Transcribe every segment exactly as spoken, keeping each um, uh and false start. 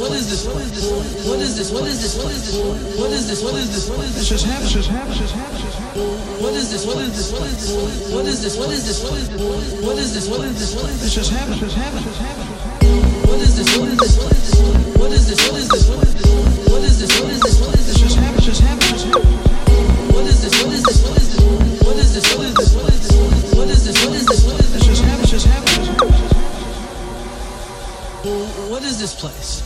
What is this? What is this? What is this? What is this? What is this? What is this? What is this? What is this? Just happen. Just happen. Just happen. Just happen. What is this? What is this? What is this? What is this? What is this? What is this? What is this? What is this? What is this? Just happen. Just happen. Just happen. What is this? What is this? What is this? What is this? What is this? What is this? What is this? What is this? What is this? Just happen. Just happen. Just happen. What is this? What is this? What is this? What is this? What is this? What is this? What is this? What is this? What is this? Just happen. Just happen. Just happen. What is this place?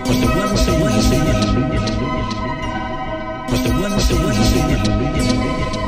What's the one thing? What's the one thing?